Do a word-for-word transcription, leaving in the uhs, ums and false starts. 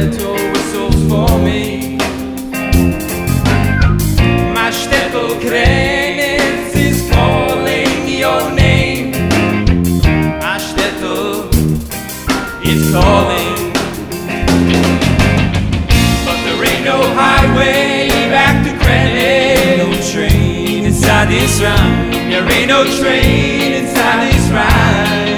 shtetl whistles for me. My shtetl Krenitz is calling your name. My shtetl is calling. But there ain't no highway back to Krenitz. No train inside this rhyme. There ain't no train inside this rhyme.